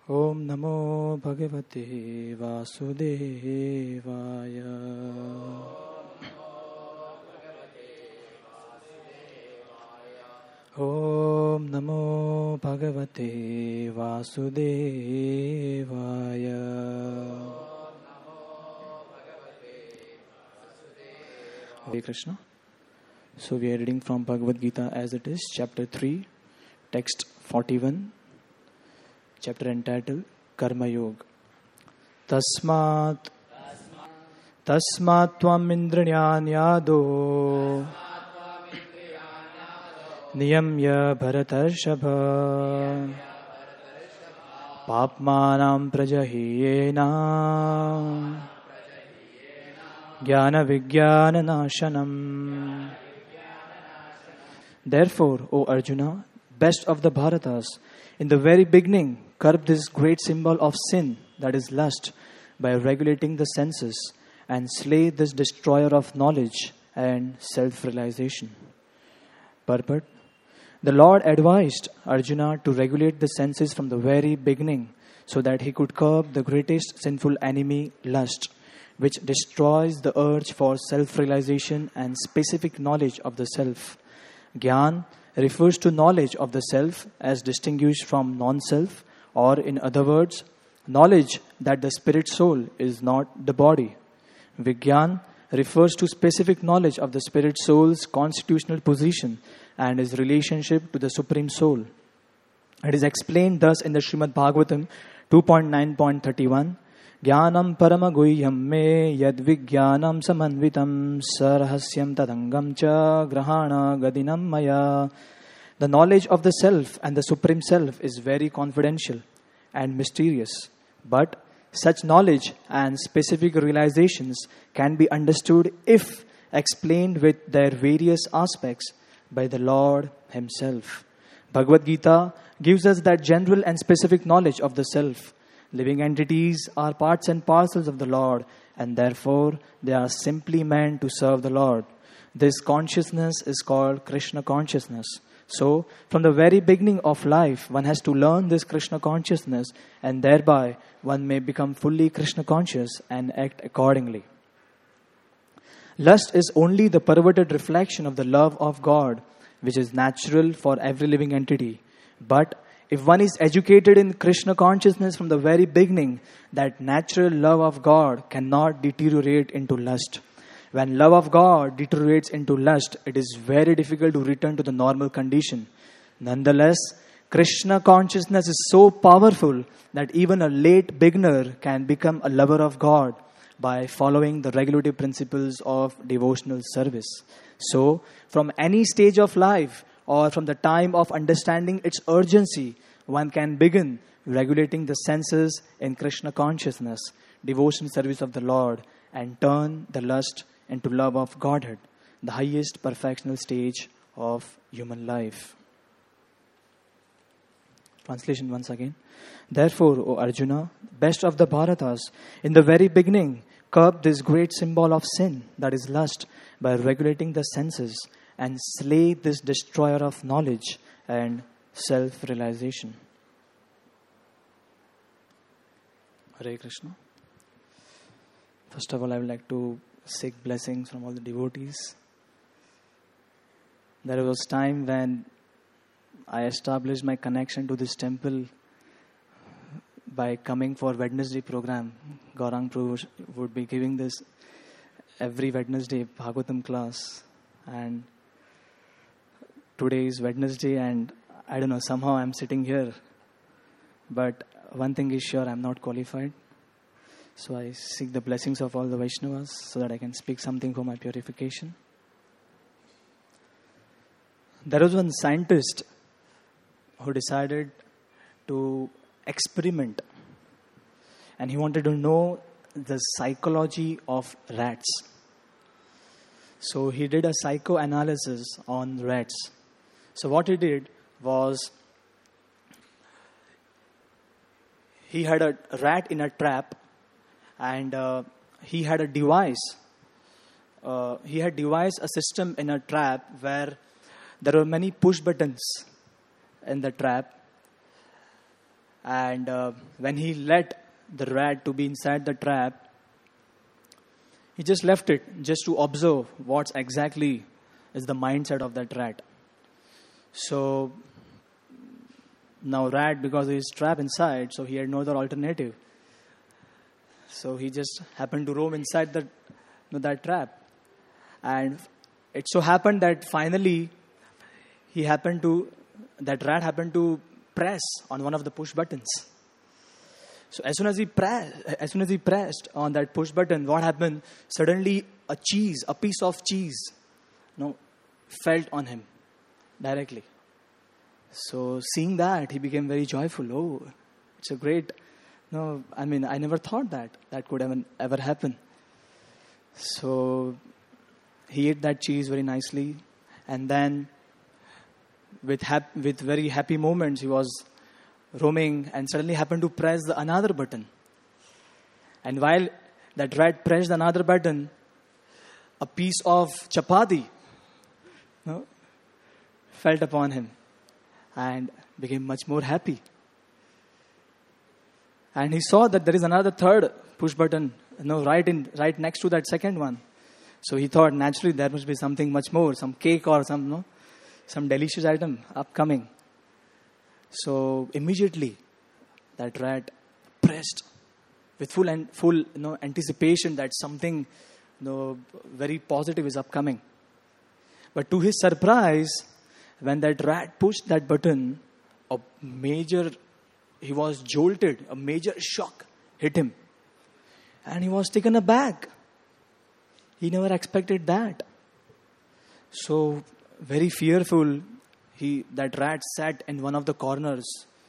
Om Namo Bhagavate Vasudevaya. Om Namo Bhagavate Vasudevaya. Hare Krishna. So we are reading from Bhagavad Gita as it is, chapter 3, text 41, chapter entitled Karma Yoga. Tasmat Tvam Indriyan Yado Niyamya Bharatarshava Papmanam Prajahiyena Jnana Vijnana Nashanam. Therefore, O Arjuna, best of the Bharatas, in the very beginning, curb this great symbol of sin, that is lust, by regulating the senses, and slay this destroyer of knowledge and self-realization. Purport: the Lord advised Arjuna to regulate the senses from the very beginning so that he could curb the greatest sinful enemy, lust, which destroys the urge for self-realization and specific knowledge of the self. Gyan refers to knowledge of the self as distinguished from non-self, or in other words, knowledge that the spirit soul is not the body. Vijnan refers to specific knowledge of the spirit soul's constitutional position and his relationship to the supreme soul. It is explained thus in the Srimad Bhagavatam 2.9.31. Jnanam paramaguhyam me yad vijnanam samanvitam sarhasyam tadangam cha grahana gadinam maya. The knowledge of the self and the supreme self is very confidential and mysterious, but such knowledge and specific realizations can be understood if explained with their various aspects by the Lord Himself. Bhagavad Gita gives us that general and specific knowledge of the self. Living entities are parts and parcels of the Lord, and therefore they are simply meant to serve the Lord. This consciousness is called Krishna consciousness. So, from the very beginning of life, one has to learn this Krishna consciousness, and thereby one may become fully Krishna conscious and act accordingly. Lust is only the perverted reflection of the love of God, which is natural for every living entity. But if one is educated in Krishna consciousness from the very beginning, that natural love of God cannot deteriorate into lust. When love of God deteriorates into lust, it is very difficult to return to the normal condition. Nonetheless, Krishna consciousness is so powerful that even a late beginner can become a lover of God by following the regulative principles of devotional service. So, from any stage of life, or from the time of understanding its urgency, one can begin regulating the senses in Krishna consciousness, devotion service of the Lord, and turn the lust into love of Godhead, the highest perfectional stage of human life. Translation once again. Therefore, O Arjuna, best of the Bharatas, in the very beginning, curb this great symbol of sin, that is lust, by regulating the senses, and slay this destroyer of knowledge and self-realization. Hare Krishna. First of all, I would like to seek blessings from all the devotees. There was time when I established my connection to this temple by coming for Wednesday program. Gaurang Prabhu would be giving this every Wednesday Bhagavatam class, and today is Wednesday, and I don't know, somehow I'm sitting here. But one thing is sure, I'm not qualified. So I seek the blessings of all the Vaishnavas so that I can speak something for my purification. There was one scientist who decided to experiment, and he wanted to know the psychology of rats. So he did a psychoanalysis on rats. So what he did was, he had a rat in a trap, and he had a device. He had devised a system in a trap where there were many push buttons in the trap, And when he let the rat to be inside the trap, he just left it just to observe what exactly is the mindset of that rat. So now rat, because he is trapped inside, so he had no other alternative. So he just happened to roam inside that trap. And it so happened that finally that rat happened to press on one of the push buttons. So as soon as he pressed on that push button, what happened? Suddenly a piece of cheese, fell on him directly. So seeing that, he became very joyful. Oh, it's a great, I never thought that could ever happen. So he ate that cheese very nicely, and then with very happy moments, he was roaming and suddenly happened to press another button. And while that rat pressed another button, a piece of chapati fell upon him and became much more happy. And he saw that there is another third push button, right next to that second one. So he thought naturally there must be something much more, some cake or some delicious item upcoming. So immediately that rat pressed with full anticipation that something very positive is upcoming. But to his surprise, when that rat pushed that button, he was jolted, a major shock hit him. And he was taken aback. He never expected that. So very fearful, that rat sat in one of the corners,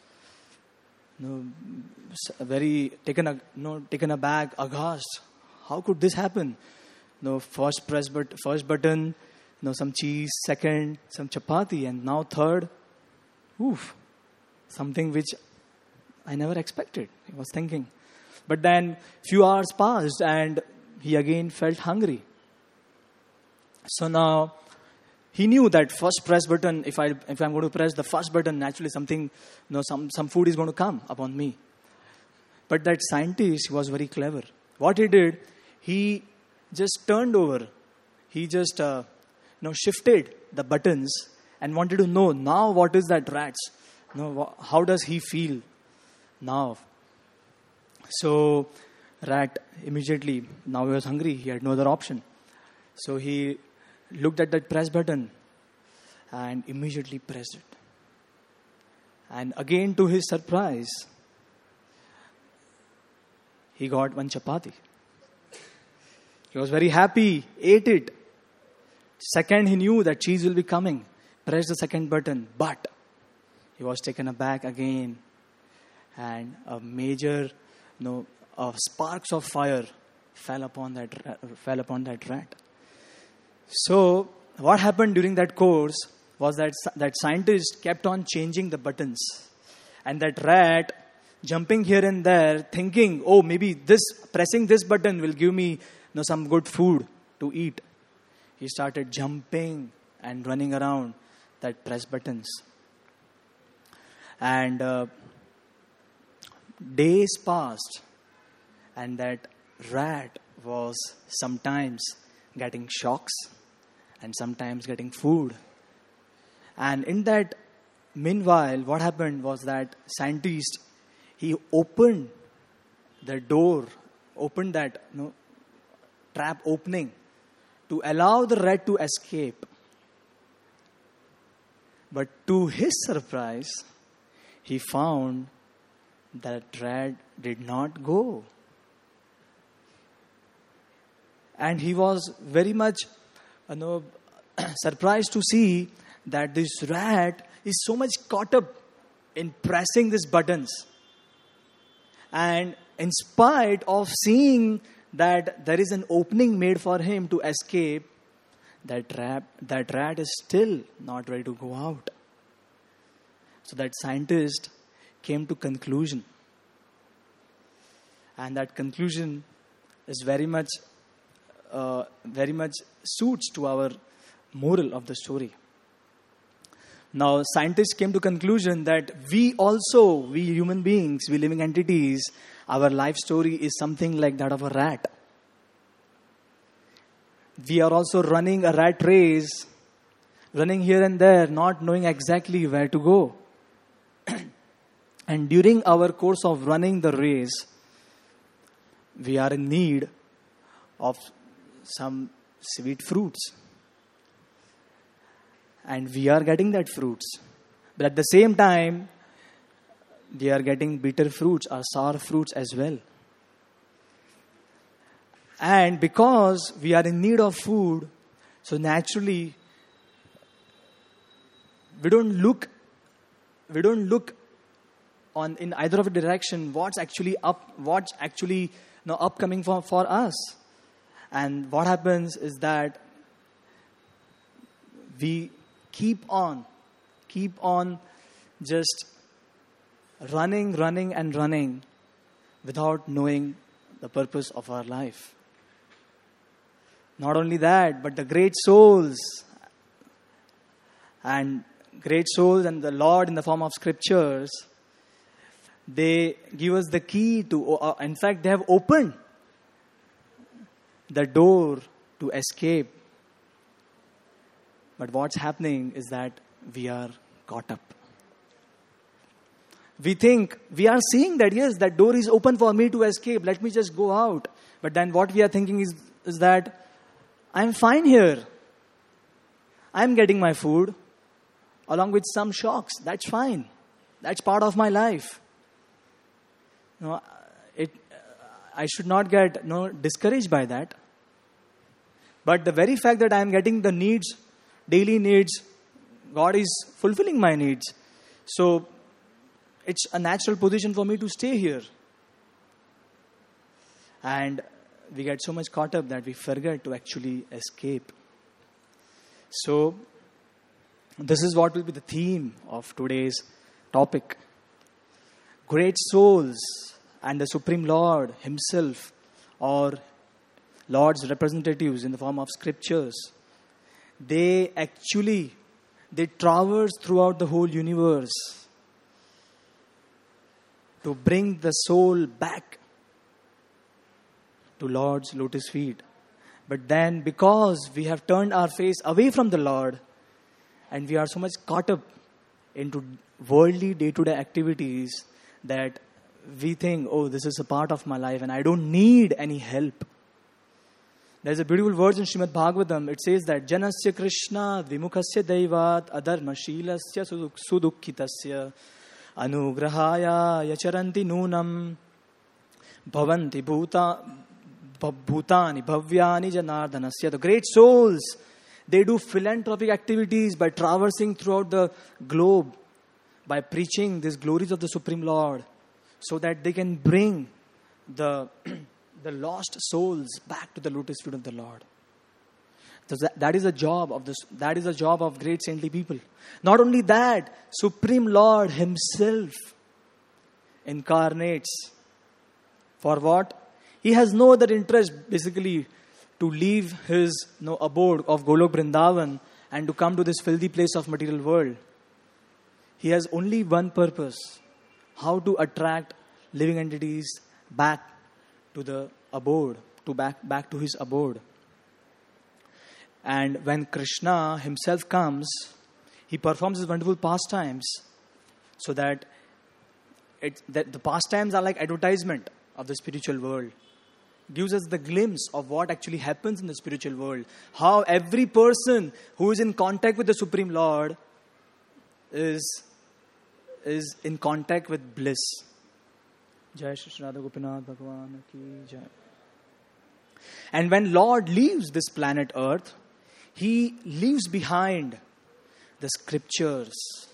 very taken aback, aghast. How could this happen? First button, some cheese, second, some chapati, and now third, something which I never expected, he was thinking. But then few hours passed and he again felt hungry. So now he knew that first press button, if I'm going to press the first button, naturally something, some food is going to come upon me. But that scientist was very clever. What he did, he just turned over. He just shifted the buttons and wanted to know now what is that rat's. How does he feel now? So rat immediately, now he was hungry. He had no other option. So he looked at that press button and immediately pressed it. And again, to his surprise, he got one chapati. He was very happy, ate it. Second, he knew that cheese will be coming. Pressed the second button, but he was taken aback again. And a major, sparks of fire fell upon that rat. So what happened during that course was that scientist kept on changing the buttons, and that rat jumping here and there, thinking, maybe pressing this button will give me some good food to eat. He started jumping and running around that press buttons. And days passed, and that rat was sometimes getting shocks and sometimes getting food. And in that meanwhile, what happened was that scientist, he opened the door, opened that trap opening to allow the rat to escape. But to his surprise, he found that rat did not go. And he was very much surprised to see that this rat is so much caught up in pressing these buttons. And in spite of seeing that there is an opening made for him to escape, that rat is still not ready to go out. So that scientist came to conclusion. And that conclusion is very much suits to our moral of the story. Now, scientists came to conclusion that we also, we human beings, we living entities, our life story is something like that of a rat. We are also running a rat race, running here and there, not knowing exactly where to go. And during our course of running the race, we are in need of some sweet fruits. And we are getting that fruits. But at the same time, we are getting bitter fruits or sour fruits as well. And because we are in need of food, so naturally, we don't look on in either of the direction what's actually upcoming for us. And what happens is that we keep on just running without knowing the purpose of our life. Not only that, but the great souls and the Lord in the form of scriptures, they give us the key to, in fact, they have opened the door to escape. But what's happening is that we are caught up. We are seeing that, yes, that door is open for me to escape. Let me just go out. But then what we are thinking is that I'm fine here. I'm getting my food along with some shocks. That's fine. That's part of my life. I should not get discouraged by that. But the very fact that I am getting the needs, daily needs, God is fulfilling my needs. So it's a natural position for me to stay here. And we get so much caught up that we forget to actually escape. So this is what will be the theme of today's topic. Great souls and the Supreme Lord Himself, or Lord's representatives in the form of scriptures, they traverse throughout the whole universe to bring the soul back to Lord's lotus feet. But then, because we have turned our face away from the Lord and we are so much caught up into worldly day-to-day activities that we think, oh, this is a part of my life and I don't need any help. There's a beautiful verse in Srimad Bhagavatam. It says that Janasya Krishna Vimukhasya Daivat Adharmashilasya Sudukhitasya Anugrahaya Yacharanti Nunam Bhavanti Bhutani Bhavyani Janardanasya. The great souls, they do philanthropic activities by traversing throughout the globe, by preaching these glories of the Supreme Lord, so that they can bring the lost souls back to the lotus feet of the Lord. That is a job of that is a job of great saintly people. Not only that, Supreme Lord Himself incarnates. For what? He has no other interest basically to leave His abode of Golok Vrindavan and to come to this filthy place of material world. He has only one purpose: how to attract living entities back to the abode, back to His abode. And when Krishna Himself comes, He performs His wonderful pastimes, so that the pastimes are like advertisement of the spiritual world. Gives us the glimpse of what actually happens in the spiritual world. How every person who is in contact with the Supreme Lord is in contact with bliss. Jai Shri Radha Gopinath Bhagwan Ki Jai. And when Lord leaves this planet Earth, He leaves behind the scriptures.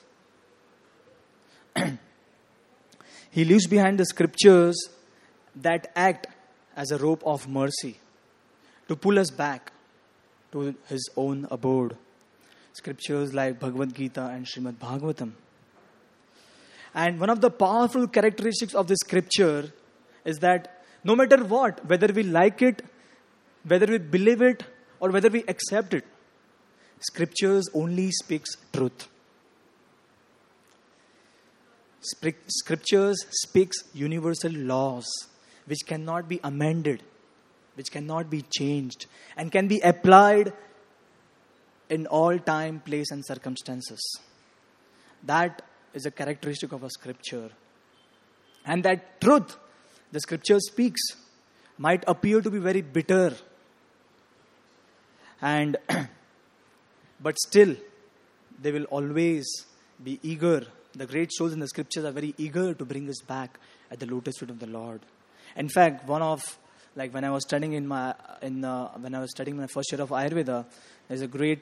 He leaves behind the scriptures that act as a rope of mercy to pull us back to His own abode. Scriptures like Bhagavad Gita and Srimad Bhagavatam. And one of the powerful characteristics of this scripture is that no matter what, whether we like it, whether we believe it, or whether we accept it, scriptures only speaks truth. Scriptures speaks universal laws which cannot be amended, which cannot be changed, and can be applied in all time, place, and circumstances. That is a characteristic of a scripture. And that truth the scripture speaks might appear to be very bitter, and but still they will always be eager. The great souls in the scriptures are very eager to bring us back at the lotus feet of the Lord. In fact, when I was studying when I was studying my first year of Ayurveda, there's a great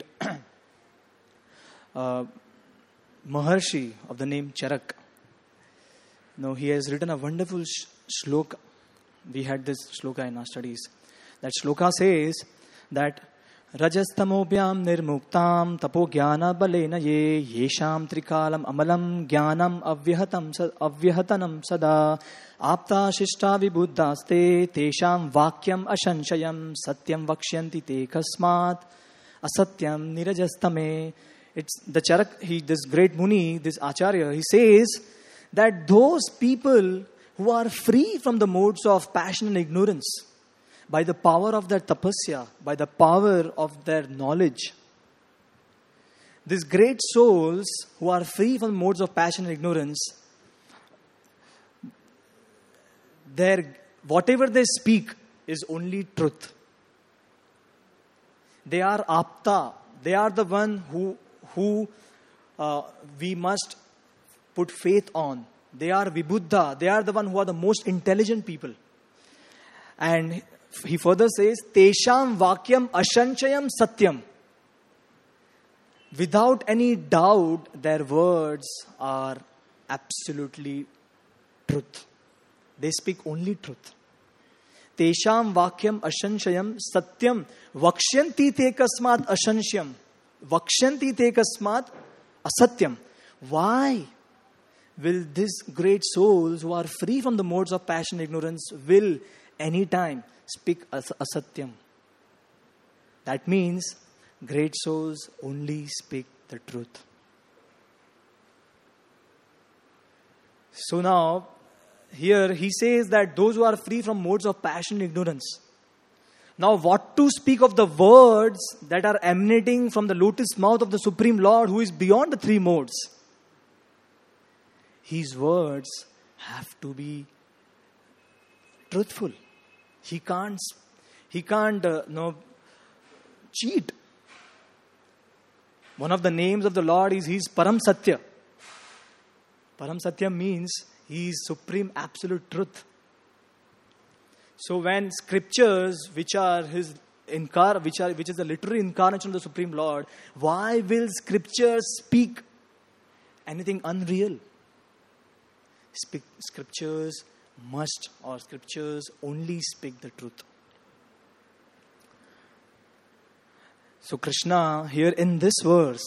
Maharshi of the name Charak. Now, he has written a wonderful shloka. We had this shloka in our studies. That shloka says that Rajastamobhyam nirmuktam tapo jnana balena ye yesham trikalam amalam jnanam avyahatanam sada apta shishta vibuddhaste tesham vakyam ashanshayam satyam vakshyanti te kasmat asatyam nirajastame. It's the Charak, this great Muni, this Acharya, he says that those people who are free from the modes of passion and ignorance, by the power of their tapasya, by the power of their knowledge, these great souls who are free from modes of passion and ignorance, whatever they speak is only truth. They are apta. They are the one who we must put faith on. They are vibuddha. They are the one who are the most intelligent people. And he further says, Tesham vakyam ashanchayam satyam. Without any doubt, their words are absolutely truth. They speak only truth. Tesham vakyam ashanchayam satyam vakshyanti te kasmat ashanshyam. Vakshyanti te kasmat asatyam. Why will these great souls who are free from the modes of passion and ignorance will anytime speak asatyam? That means great souls only speak the truth. So now, here he says that those who are free from modes of passion and ignorance. Now, what to speak of the words that are emanating from the lotus mouth of the Supreme Lord, who is beyond the three modes? His words have to be truthful. He can't cheat. One of the names of the Lord is He is Param Satya. Param Satya means He is supreme absolute truth. So when scriptures, which is the literary incarnation of the Supreme Lord, why will scriptures speak anything unreal? Scriptures only speak the truth. So Krishna here in this verse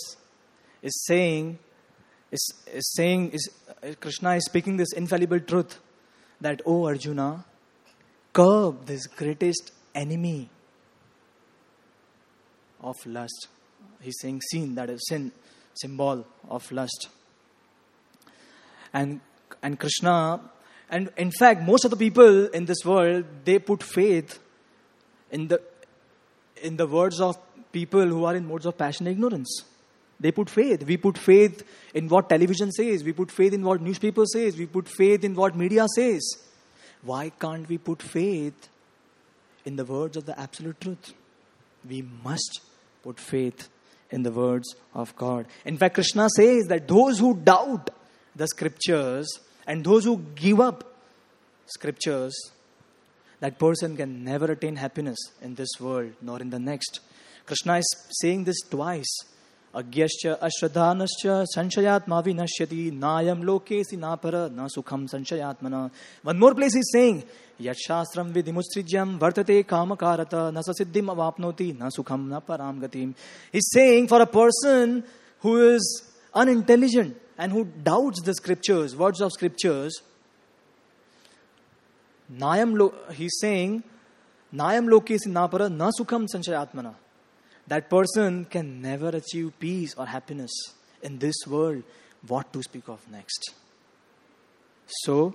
Krishna is speaking this infallible truth that, O Arjuna, curb this greatest enemy of lust. He's saying sin, that is sin, symbol of lust. And Krishna, and in fact, most of the people in this world, they put faith in the words of people who are in modes of passion and ignorance. They put faith. We put faith in what television says. We put faith in what newspaper says. We put faith in what media says. Why can't we put faith in the words of the absolute truth? We must put faith in the words of God. In fact, Krishna says that those who doubt the scriptures and those who give up scriptures, that person can never attain happiness in this world nor in the next. Krishna is saying this twice. Agyascha ashradhanascha sanshayatma vinashyati nayam lokesi napara na sukham sanshayatmana. One more place he's saying, Yat shastram vidimutsrijyam vartate kamakarata na sasiddhim avapnoti na sukham na param gatim. He's saying for a person who is unintelligent and who doubts the scriptures, words of scriptures, he's saying, Nayam lokesi napara na sukham sanshayatmana. That person can never achieve peace or happiness in this world. What to speak of next? So,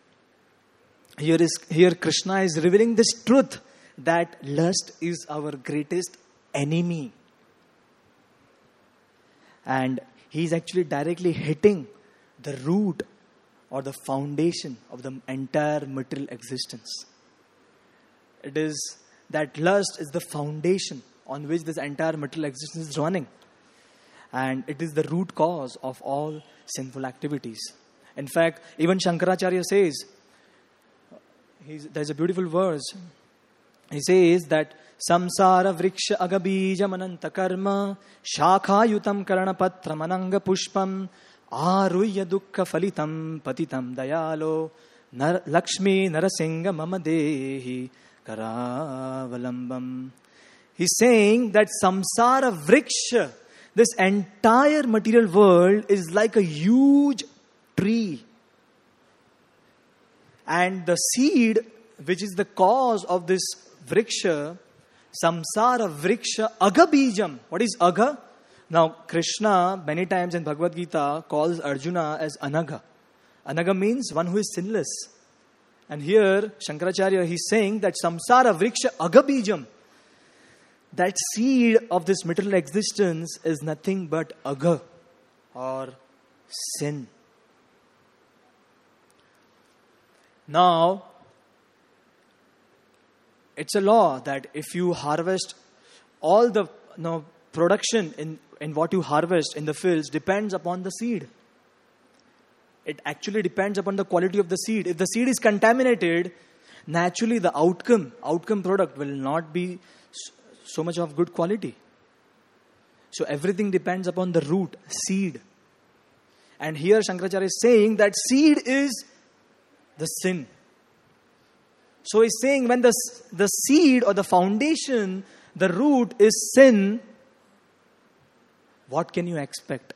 here Krishna is revealing this truth that lust is our greatest enemy. And he is actually directly hitting the root or the foundation of the entire material existence. It is that lust is the foundation on which this entire material existence is running. And it is the root cause of all sinful activities. In fact, even Shankaracharya says, there's a beautiful verse. He says that samsara vriksha agabijam ananta karma shakha yutam karanapatram ananga pushpam aruyya dukkha falitam patitam dayalo lakshmi narasinga mama dehi karavalambam. He's saying that samsara vriksha, this entire material world, is like a huge tree. And the seed, which is the cause of this vriksha, samsara vriksha agabijam. What is aga? Now, Krishna, many times in Bhagavad Gita, calls Arjuna as anaga. Anaga means one who is sinless. And here, Shankaracharya, he's saying that samsara vriksha agabijam, that seed of this material existence is nothing but aga, or sin. Now, it's a law that if you harvest, all the production in what you harvest in the fields depends upon the seed. It actually depends upon the quality of the seed. If the seed is contaminated, naturally the outcome product will not be so much of good quality. So everything depends upon the root, seed. And here Shankaracharya is saying that seed is the sin. So he's saying when the seed or the foundation, the root is sin, what can you expect?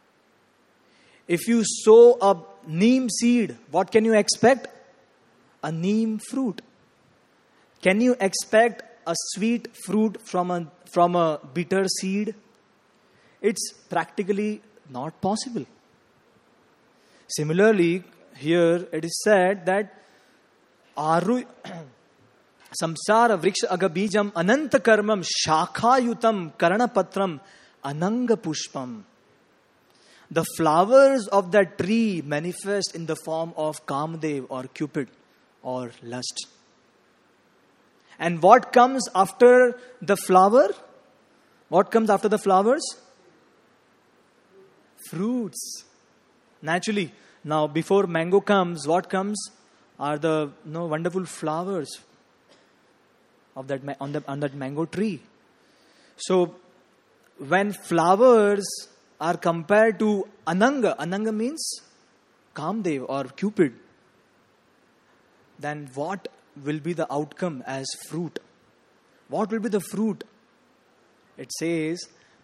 If you sow a neem seed, what can you expect? A neem fruit. Can you expect a sweet fruit from a bitter seed? It's practically not possible. Similarly, here it is said that samsara vriksha agabijam ananta karmam shakhayutam karanapatram ananga pushpam. The flowers of that tree manifest in the form of Kamdev or Cupid or lust. And what comes after the flower? What comes after the flowers? Fruits. Naturally. Now, before mango comes, what comes are the wonderful flowers of that on that mango tree. So, when flowers are compared to Ananga means Kamdev or Cupid, then what will be the outcome as fruit? What will be the fruit? It says,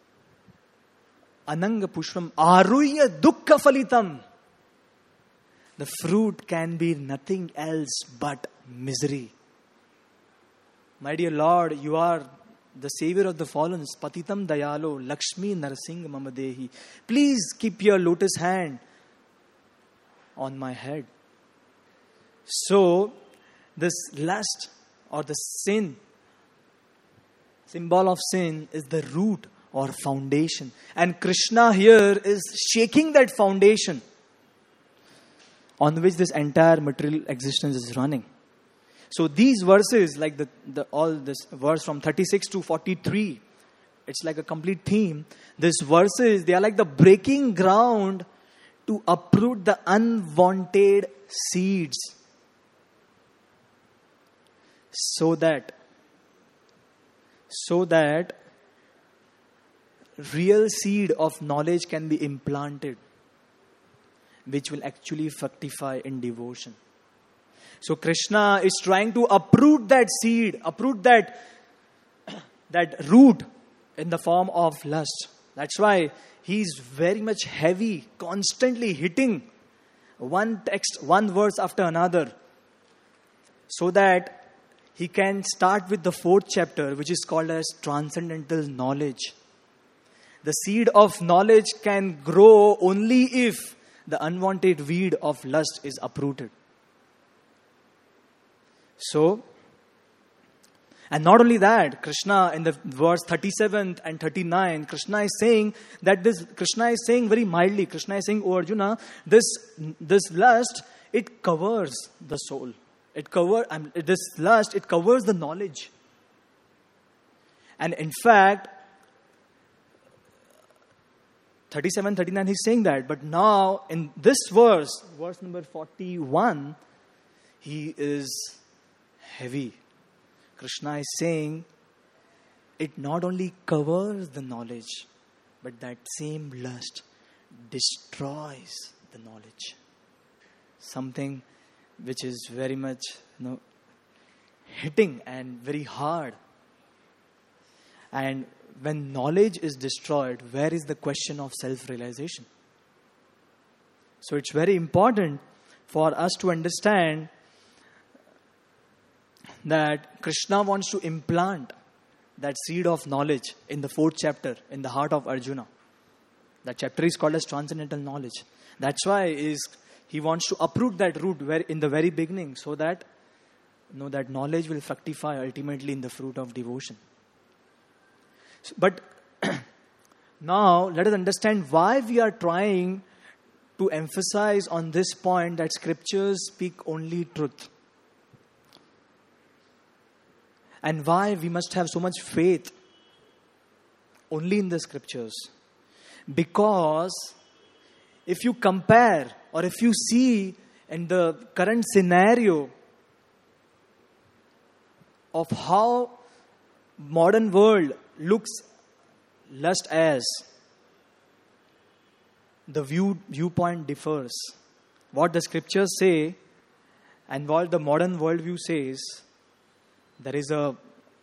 Ananga pushpam aruyya dukkha falitam. The fruit can be nothing else but misery. My dear Lord, you are the Savior of the fallen. Patitam dayalo, Lakshmi Narasinga Mamadehi. Please keep your lotus hand on my head. So, this lust or the sin, symbol of sin, is the root or foundation. And Krishna here is shaking that foundation on which this entire material existence is running. So these verses, like all this verse from 36 to 43, it's like a complete theme. These verses, they are like the breaking ground to uproot the unwanted seeds, so that real seed of knowledge can be implanted, which will actually fructify in devotion. So Krishna is trying to uproot that seed, uproot that root in the form of lust. That's why he's very much heavy, constantly hitting one text, one verse after another, so that he can start with the 4th chapter, which is called as transcendental knowledge. The seed of knowledge can grow only if the unwanted weed of lust is uprooted. So, and not only that, Krishna in the verse 37 and 39, Krishna is saying very mildly, Krishna is saying, "Oh Arjuna, this lust, it covers the soul. This lust, it covers the knowledge." And in fact, 37, 39, he's saying that. But now, in this verse number 41, he is heavy. Krishna is saying, it not only covers the knowledge, but that same lust destroys the knowledge. Something which is very much, hitting and very hard. And when knowledge is destroyed, where is the question of self-realization? So it's very important for us to understand that Krishna wants to implant that seed of knowledge in the 4th chapter in the heart of Arjuna. That chapter is called as transcendental knowledge. That's why he wants to uproot that root in the very beginning, so that that knowledge will fructify ultimately in the fruit of devotion. But now let us understand why we are trying to emphasize on this point that scriptures speak only truth. And why we must have so much faith only in the scriptures. Because if you compare or if you see in the current scenario of how modern world looks lust as, the viewpoint differs. What the scriptures say and what the modern worldview says, there is a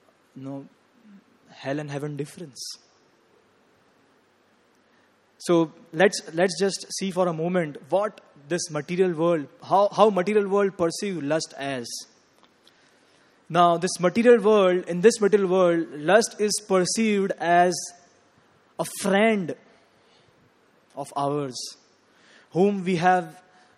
hell and heaven difference. So let's just see for a moment what this material world, how material world perceive lust as. Now in this material world, lust is perceived as a friend of ours, whom we are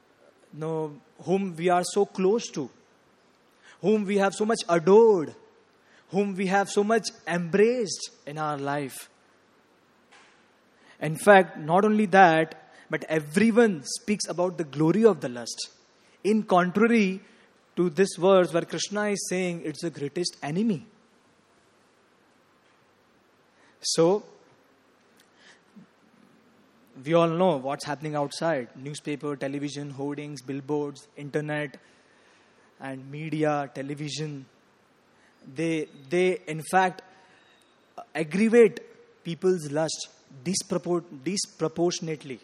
so close to, whom we have so much adored, whom we have so much embraced in our life. In fact, not only that, but everyone speaks about the glory of the lust. In contrary to this verse where Krishna is saying it's the greatest enemy. So, we all know what's happening outside. Newspaper, television, hoardings, billboards, internet, and media, television. They in fact aggravate people's lust disproportionately.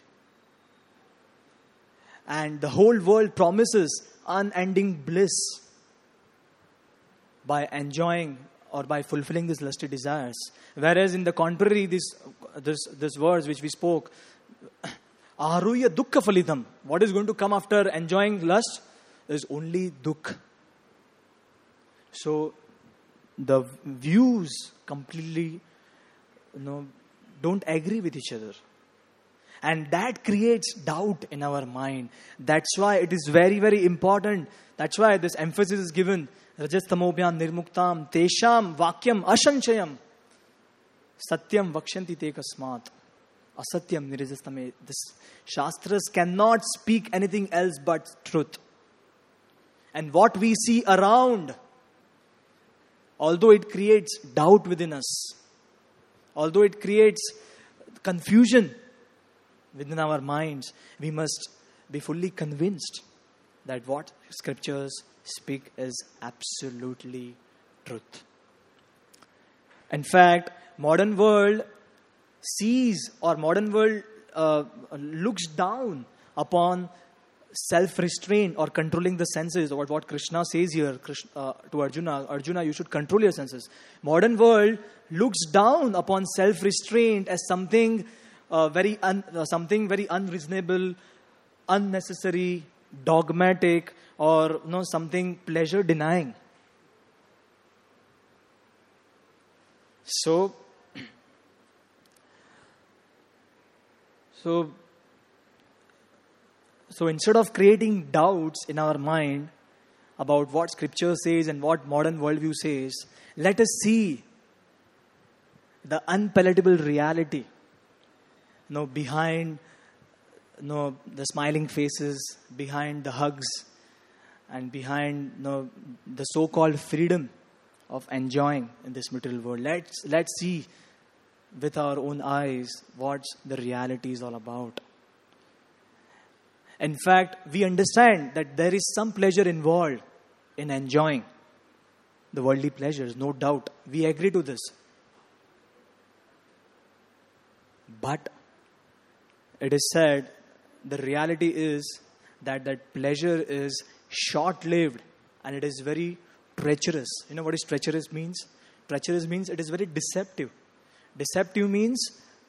And the whole world promises unending bliss by enjoying or by fulfilling these lusty desires. Whereas in the contrary, this verse which we spoke, Aharuya dukkha phalidam, what is going to come after enjoying lust is only dukkha. So the views completely don't agree with each other. And that creates doubt in our mind. That's why it is very, very important. That's why this emphasis is given. Rajastamobhyam nirmuktam tesham vakyam ashanchayam satyam vakshanti te kasmat asatyam nirajastame. This Shastras cannot speak anything else but truth. And what we see around, although it creates doubt within us, although it creates confusion within our minds, we must be fully convinced that what scriptures speak is absolutely truth. In fact, modern world looks down upon self-restraint or controlling the senses, or what Krishna says here to Arjuna, you should control your senses. Modern world looks down upon self-restraint as something very unreasonable, unnecessary, dogmatic, or something pleasure denying. So So instead of creating doubts in our mind about what scripture says and what modern worldview says, let us see the unpalatable reality, behind, the smiling faces, behind the hugs, and behind, the so-called freedom of enjoying in this material world. Let's see with our own eyes what the reality is all about. In fact, we understand that there is some pleasure involved in enjoying the worldly pleasures, no doubt. We agree to this. But it is said, the reality is that pleasure is short-lived and it is very treacherous. You know what is treacherous means? Treacherous means it is very deceptive. Deceptive means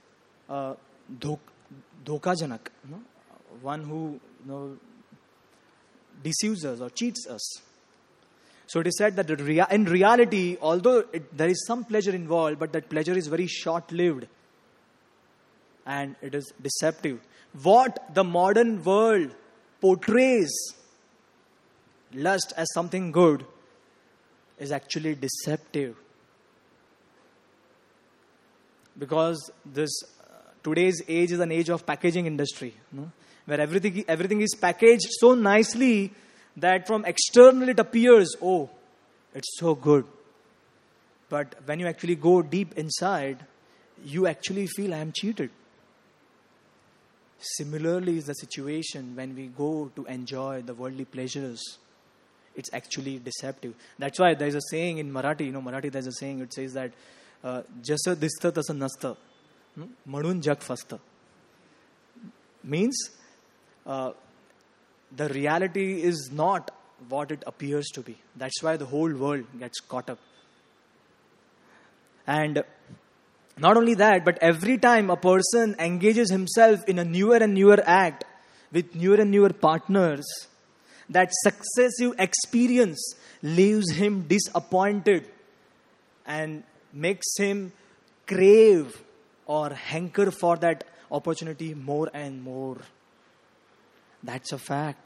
dhokajanak. One who deceives us or cheats us. So it is said that in reality, although there is some pleasure involved, but that pleasure is very short-lived and it is deceptive. What the modern world portrays lust as something good is actually deceptive. Because today's age is an age of packaging industry, where everything is packaged so nicely that from external it appears, oh, it's so good. But when you actually go deep inside, you actually feel I am cheated. Similarly is the situation when we go to enjoy the worldly pleasures. It's actually deceptive. That's why there's a saying in Marathi, Marathi there's a saying, it says that Jasa dista tasa nasta, madun jag fasta. Means the reality is not what it appears to be. That's why the whole world gets caught up. And not only that, but every time a person engages himself in a newer and newer act with newer and newer partners, that successive experience leaves him disappointed and makes him crave or hanker for that opportunity more and more. That's a fact.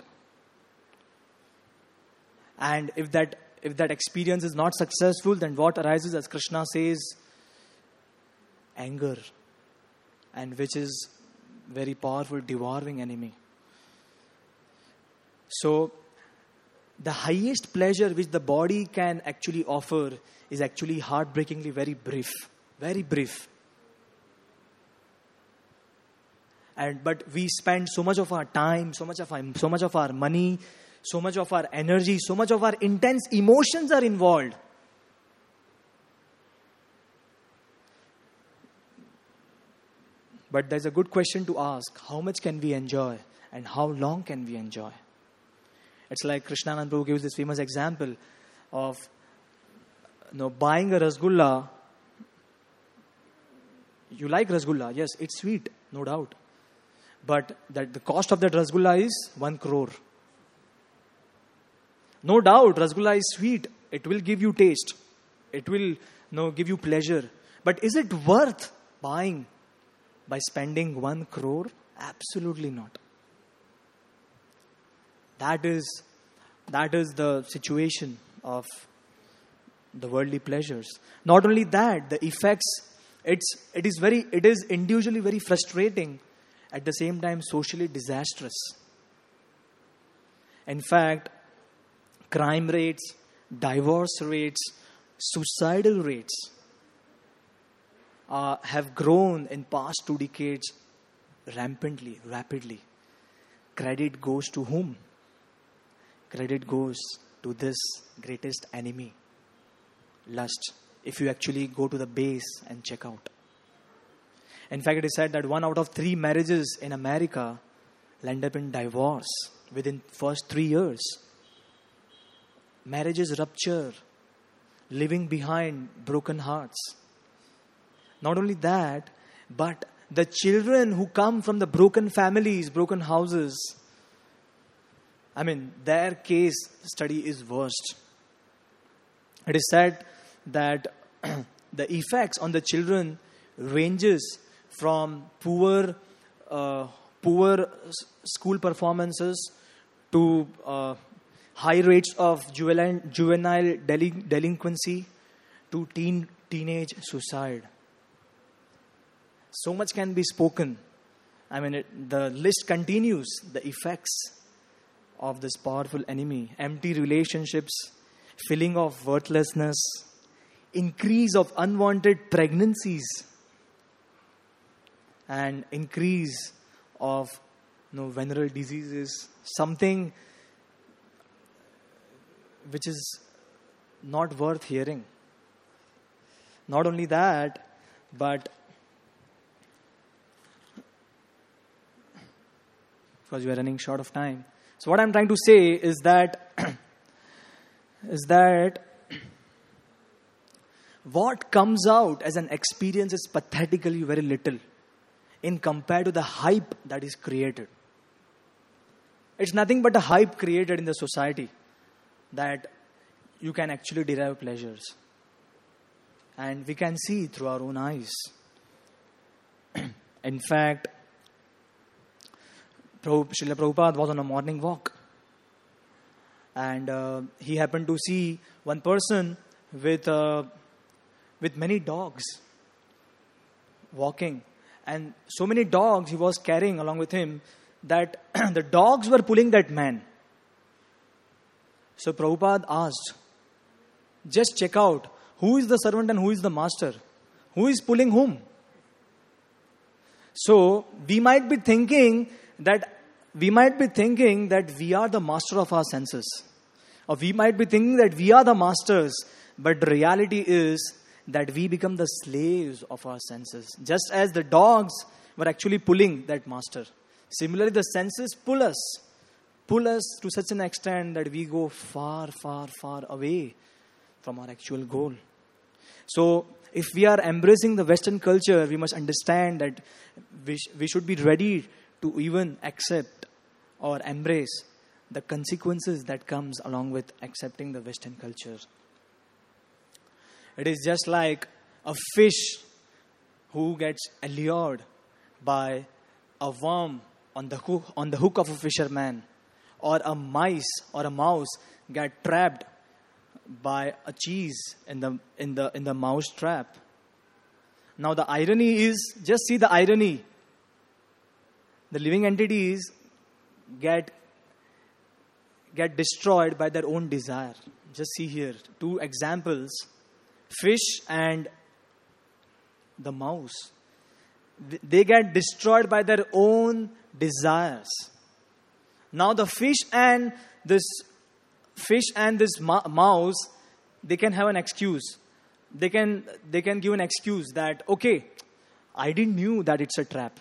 And if that experience is not successful, then what arises, as Krishna says, anger, and which is very powerful, devouring enemy. So, the highest pleasure which the body can actually offer is actually heartbreakingly very brief. Very brief. But we spend so much of our time, so much of our money, so much of our energy, so much of our intense emotions are involved. But there's a good question to ask. How much can we enjoy? And how long can we enjoy? It's like Krishnanand Prabhu gives this famous example of buying a rasgulla. You like rasgulla? Yes, it's sweet, no doubt. But the cost of that rasgulla is 1 crore. No doubt, rasgulla is sweet. It will give you taste. It will give you pleasure. But is it worth buying by spending 1 crore? Absolutely not. That is the situation of the worldly pleasures. Not only that, the effects, it is individually very frustrating, at the same time socially disastrous. In fact, crime rates, divorce rates, suicidal rates have grown in past 2 decades rampantly, rapidly. Credit goes to whom? Credit goes to this greatest enemy, lust. If you actually go to the base and check out. In fact, it is said that 1 out of 3 marriages in America will end up in divorce within first 3 years. Marriages rupture, leaving behind broken hearts. Not only that, but the children who come from the broken families, broken houses, their case study is worst. It is said that the effects on the children ranges from poor poor school performances to high rates of juvenile delinquency to teenage suicide. So much can be spoken. I mean, the list continues. The effects of this powerful enemy: empty relationships, feeling of worthlessness, increase of unwanted pregnancies, and increase of venereal diseases, something which is not worth hearing. Not only that, but because we are running short of time. So what I'm trying to say is that what comes out as an experience is pathetically very little in compared to the hype that is created. It's nothing but a hype created in the society that you can actually derive pleasures. And we can see through our own eyes. In fact, Srila Prabhupada was on a morning walk. And he happened to see one person with many dogs walking. And so many dogs he was carrying along with him that the dogs were pulling that man. So Prabhupada asked, just check out who is the servant and who is the master. Who is pulling whom? So we might be thinking that we are the master of our senses. Or we might be thinking that we are the masters. But the reality is that we become the slaves of our senses. Just as the dogs were actually pulling that master. Similarly, the senses pull us to such an extent that we go far, far, far away from our actual goal. So, if we are embracing the Western culture, we must understand that we should be ready to even accept or embrace the consequences that comes along with accepting the Western culture. It is just like a fish who gets allured by a worm on the hook of a fisherman, or a mice or a mouse get trapped by a cheese in the mouse trap. Now the irony is, just see the irony. The living entities get destroyed by their own desire. Just see here, two examples. Fish and the mouse. They get destroyed by their own desires. Now the fish and this mouse, they can have an excuse. They can give an excuse that, okay, I didn't knew that it's a trap.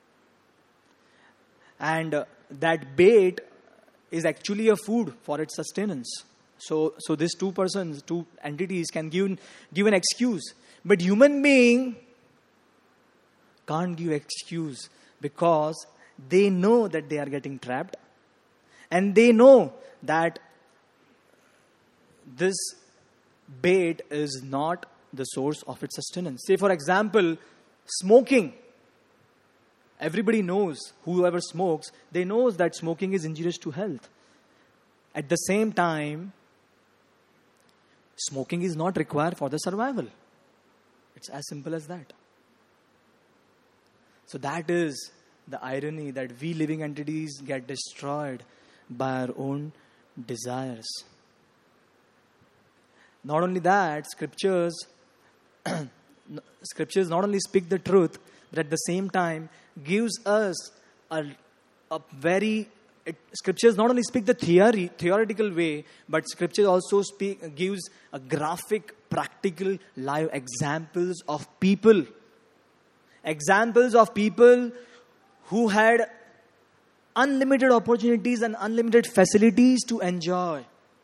And that bait is actually a food for its sustenance. So these two entities can give an excuse. But human being can't give excuse because they know that they are getting trapped. And they know that this bait is not the source of its sustenance. Say, for example, smoking. Everybody knows, whoever smokes, they know that smoking is injurious to health. At the same time, smoking is not required for the survival. It's as simple as that. So that is the irony, that we living entities get destroyed by our own desires. Not only that, scriptures not only speak the truth, but at the same time gives us scriptures not only speak the theoretical way, but scriptures also gives a graphic, practical, live examples of people. Examples of people who had unlimited opportunities and unlimited facilities to enjoy.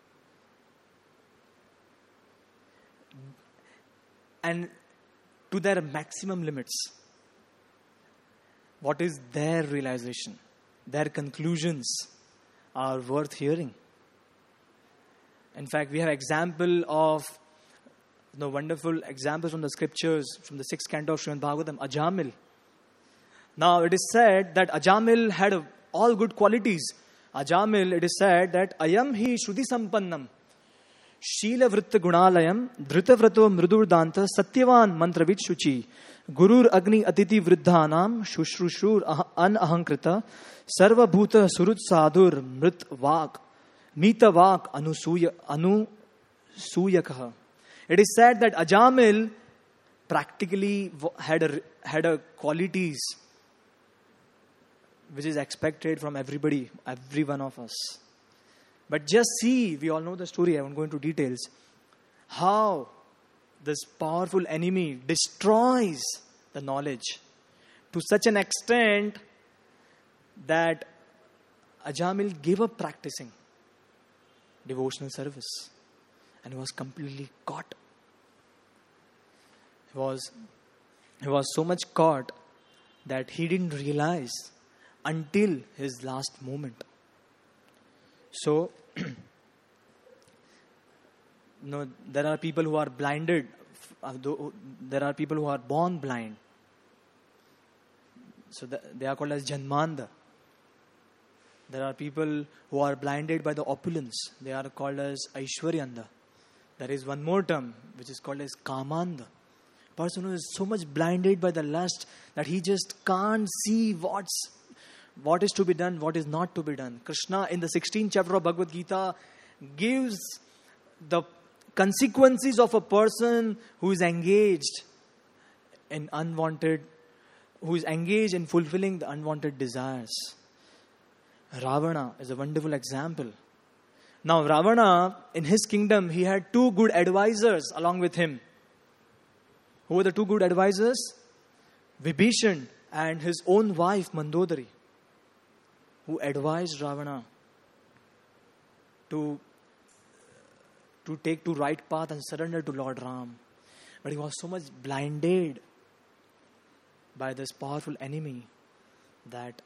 And to their maximum limits. What is their realization? Their conclusions are worth hearing. In fact, we have example of wonderful examples from the scriptures, from the 6th canto of Srimad Bhagavatam, Ajamil. Now it is said that Ajamil had all good qualities. Ajamil, it is said that Ayam hi Shruti Sampannam, Sheela Vritta Gunalayam, Dhrita Vrato Mridurdanta, Satyavan Mantravit Shuchi, Gurur Agni Atiti Vriddhanam, Shushrushur An Ahankrita, Sarva Bhuta Surut Sadhur Mrit Vak, Mita Vak Anusuyakaha. It is said that Ajamil practically had a qualities which is expected from everybody, every one of us. But just see, we all know the story, I won't go into details, how this powerful enemy destroys the knowledge to such an extent that Ajamil gave up practicing devotional service and was completely caught. He was so much caught that he didn't realize until his last moment. So, there are people who are blinded. There are people who are born blind. So they are called as Janmanda. There are people who are blinded by the opulence. They are called as Aishwaryanda. There is one more term which is called as Kamanda. Person who is so much blinded by the lust that he just can't see what is to be done, what is not to be done. Krishna in the 16th chapter of Bhagavad Gita gives the consequences of a person who is engaged in fulfilling the unwanted desires. Ravana is a wonderful example. Now Ravana, in his kingdom, he had two good advisors along with him. Who were the two good advisors? Vibhishan and his own wife Mandodari, who advised Ravana to take to right path and surrender to Lord Ram. But he was so much blinded by this powerful enemy that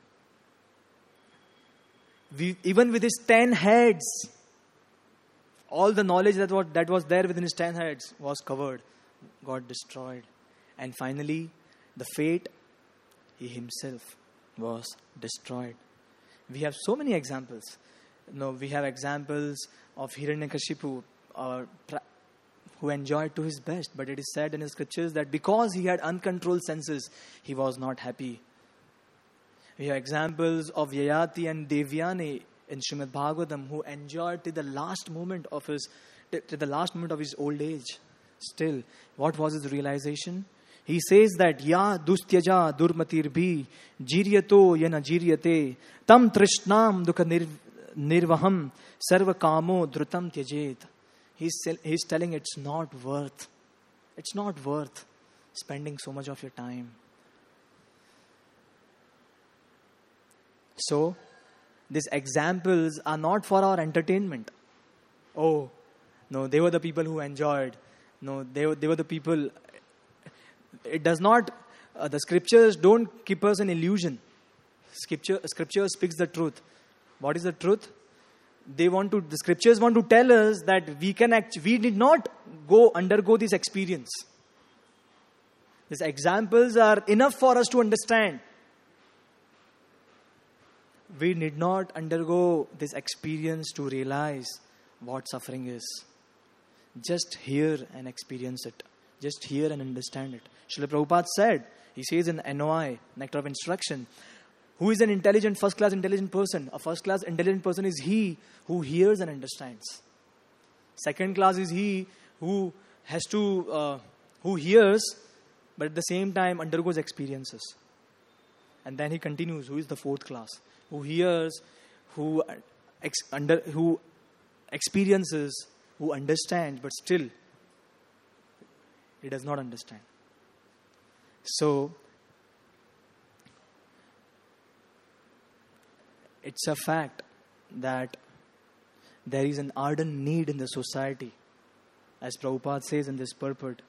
even with his 10 heads, all the knowledge that was there within his 10 heads was covered, got destroyed. And finally, the fate, he himself was destroyed. We have so many examples. We have examples of Hiranyakashipu, who enjoyed to his best. But it is said in the scriptures that because he had uncontrolled senses, he was not happy. We have examples of Yayati and Devyani in Srimad Bhagavatam who enjoyed to the last moment of his old age. Still, what was his realization? He says that Ya dustyaja durmatir bhi jiryato yana jiryate tam trishnam dukha nirvaham sarva kamo dhrutam tyajet. He's telling it's not worth spending so much of your time. So, these examples are not for our entertainment. Oh, no, they were the people who enjoyed. No, they were the people. It does not, the scriptures don't keep us in illusion. Scripture speaks the truth. What is the truth? The scriptures want to tell us that we did not undergo this experience. These examples are enough for us to understand. We need not undergo this experience to realize what suffering is. Just hear and experience it. Just hear and understand it. Srila Prabhupada said, he says in NOI, Nectar of Instruction, who is an intelligent, first-class intelligent person? A first-class intelligent person is he who hears and understands. Second class is he who who hears, but at the same time undergoes experiences. And then he continues, who is the fourth class? Who hears, who experiences, who understands, but still he does not understand. So, it's a fact that there is an ardent need in the society, as Prabhupada says in this purport.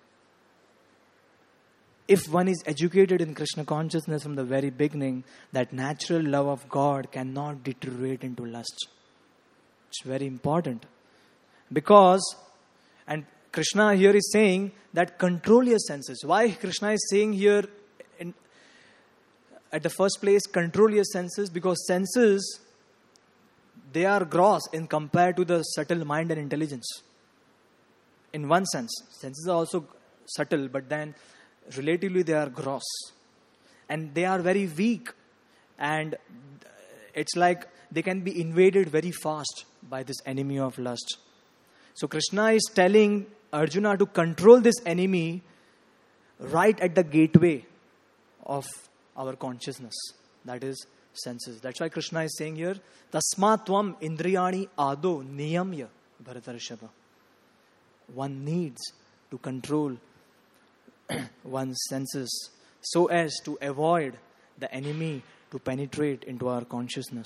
If one is educated in Krishna consciousness from the very beginning, that natural love of God cannot deteriorate into lust. It's very important. Because, and Krishna here is saying that control your senses. Why Krishna is saying here, at the first place, control your senses, because senses, they are gross in compared to the subtle mind and intelligence. In one sense, senses are also subtle, but then relatively they are gross. And they are very weak. And it's like they can be invaded very fast by this enemy of lust. So Krishna is telling Arjuna to control this enemy right at the gateway of our consciousness. That is senses. That's why Krishna is saying here, Tasmat tvam indriyani ado niyamya Bharatarshava. One needs to control one's senses so as to avoid the enemy to penetrate into our consciousness.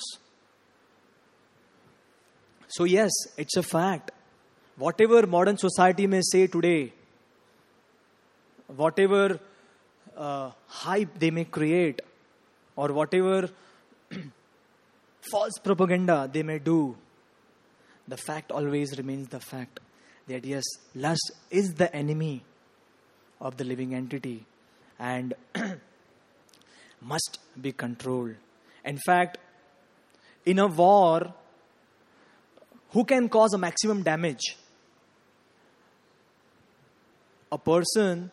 So yes, it's a fact. Whatever modern society may say today, whatever hype they may create, or whatever false propaganda they may do, the fact always remains the fact that yes, lust is the enemy of the living entity and must be controlled. In fact, in a war, who can cause a maximum damage? A person,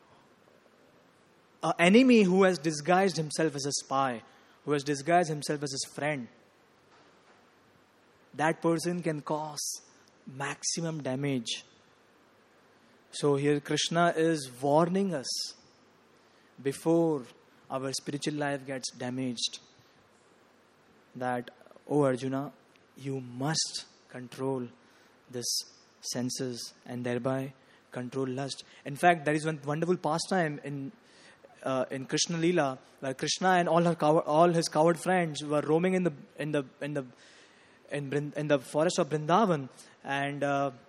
an enemy who has disguised himself as a spy, who has disguised himself as his friend. That person can cause maximum damage. So here Krishna is warning us before our spiritual life gets damaged that, oh Arjuna, you must control this senses and thereby control lust. In fact, there is one wonderful pastime in Krishna Leela where Krishna and all his coward friends were roaming in the forest of Vrindavan, and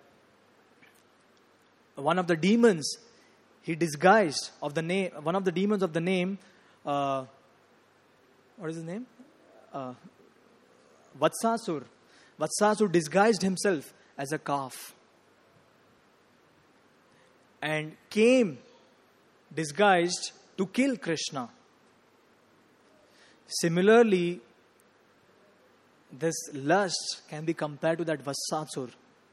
one of the demons, he disguised of the name. One of the demons of the name, what is his name? Vatsasur. Vatsasur disguised himself as a calf and came disguised to kill Krishna. Similarly, this lust can be compared to that Vatsasur.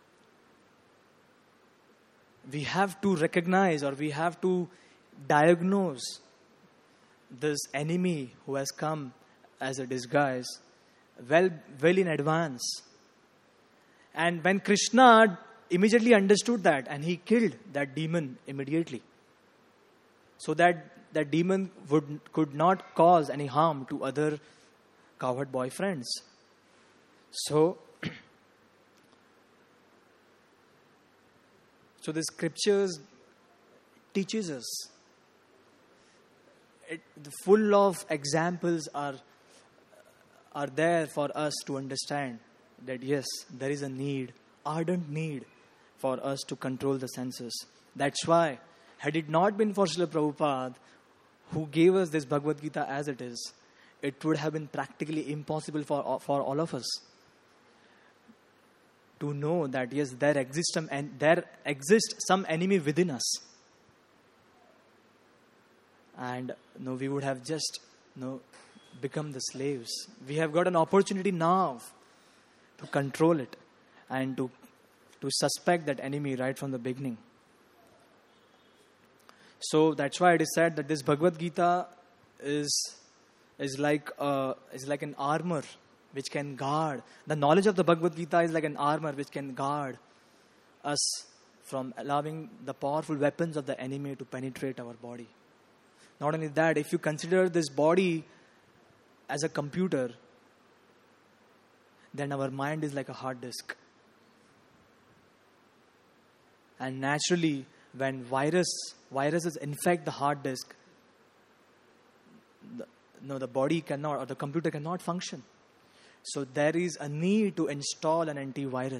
We have to recognize, or we have to diagnose this enemy who has come as a disguise well in advance. And when Krishna immediately understood that, and he killed that demon immediately, so that that demon could not cause any harm to other cowherd boyfriends. So the scriptures teaches us. Full of examples are there for us to understand that yes, there is a need, ardent need for us to control the senses. That's why, had it not been for Srila Prabhupada, who gave us this Bhagavad Gita as it is, it would have been practically impossible for all of us to know that yes, there exists some enemy within us. And we would have just become the slaves. We have got an opportunity now to control it and to suspect that enemy right from the beginning. So that's why it is said that this Bhagavad Gita is like an armor which can guard. The knowledge of the Bhagavad Gita is like an armor which can guard us from allowing the powerful weapons of the enemy to penetrate our body. Not only that, if you consider this body as a computer, then our mind is like a hard disk. And naturally, when viruses infect the hard disk, the body cannot, or the computer cannot function. So there is a need to install an antivirus.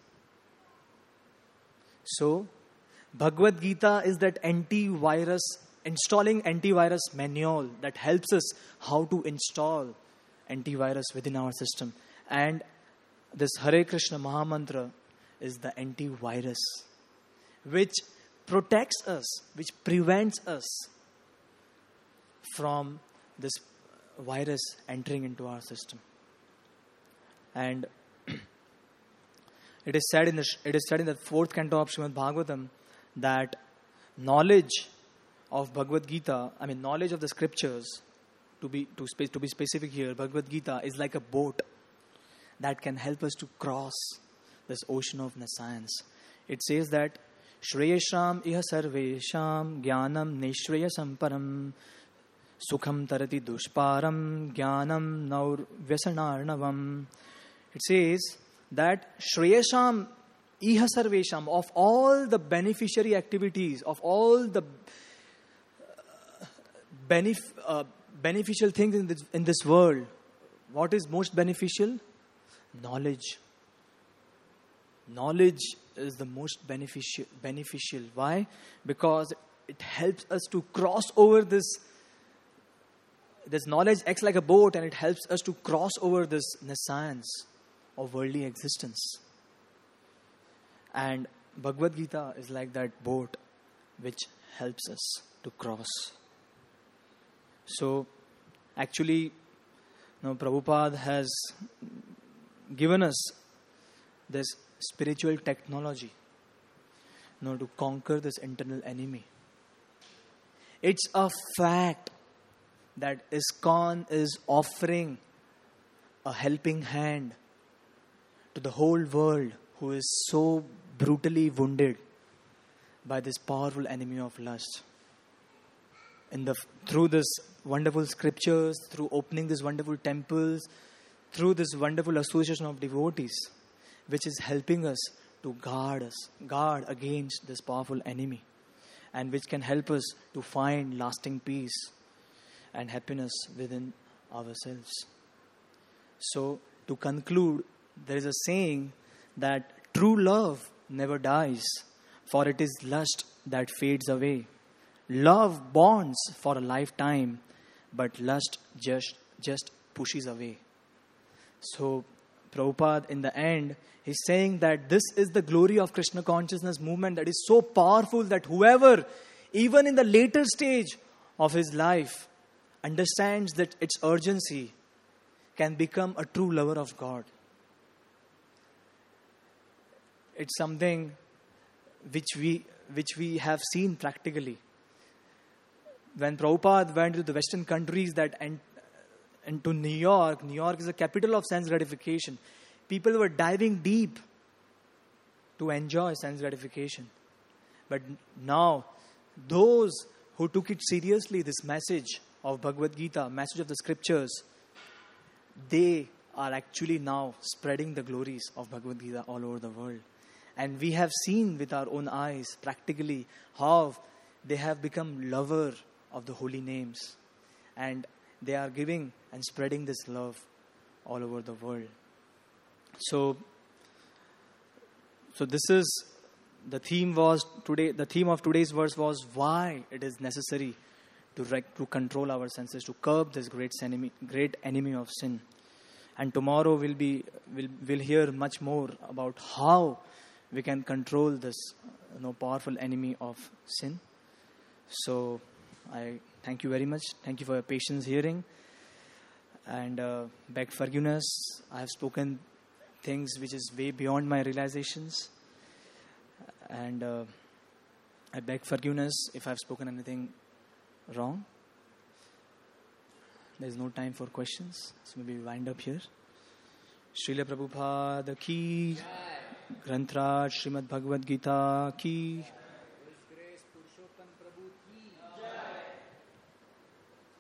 So Bhagavad Gita is that installing antivirus manual that helps us how to install antivirus within our system. And this Hare Krishna Mahamantra is the antivirus which protects us, which prevents us from this virus entering into our system. And it is said in the fourth canto of Srimad Bhagavatam that knowledge of Bhagavad Gita, knowledge of the scriptures, to be specific here, Bhagavad Gita is like a boat that can help us to cross this ocean of science. It says that Shreyasham iha sarvesham jnanam neshreyasam param sukham tarati dushparam jnanam naur vyasanarnavam. It says that Shreyasham iha sarvesham, of all the beneficiary activities, of all the beneficial things in this world, what is most beneficial? Knowledge. Knowledge is the most beneficial. Why? Because it helps us to cross over this. This knowledge acts like a boat, and it helps us to cross over this nescience of worldly existence. And Bhagavad Gita is like that boat which helps us to cross. So, actually, Prabhupada has given us this spiritual technology, to conquer this internal enemy. It's a fact that ISKCON is offering a helping hand to the whole world who is so brutally wounded by this powerful enemy of lust. Through this wonderful scriptures, through opening these wonderful temples, through this wonderful association of devotees, which is helping us to guard against this powerful enemy, and which can help us to find lasting peace and happiness within ourselves. So, to conclude, there is a saying that true love never dies, for it is lust that fades away. Love bonds for a lifetime, but lust just pushes away. So, Prabhupada, in the end, he's saying that this is the glory of Krishna consciousness movement that is so powerful that whoever, even in the later stage of his life, understands that its urgency, can become a true lover of God. It's something which we have seen practically. When Prabhupada went to the Western countries and to New York is the capital of sense gratification. People were diving deep to enjoy sense gratification. But now, those who took it seriously, this message of Bhagavad Gita, message of the scriptures, they are actually now spreading the glories of Bhagavad Gita all over the world. And we have seen with our own eyes practically how they have become lover of the holy names, and they are giving and spreading this love all over the world. So this is the theme was today. The theme of today's verse was why it is necessary to control our senses, to curb this great enemy of sin. And tomorrow we'll hear much more about how we can control this powerful enemy of sin. So I thank you very much. Thank you for your patience hearing, and beg forgiveness. I have spoken things which is way beyond my realizations, and I beg forgiveness if I have spoken anything wrong. There is no time for questions, so maybe we wind up here. Srila Prabhupada ki, Granth Raj Srimad Bhagavad Gita ki.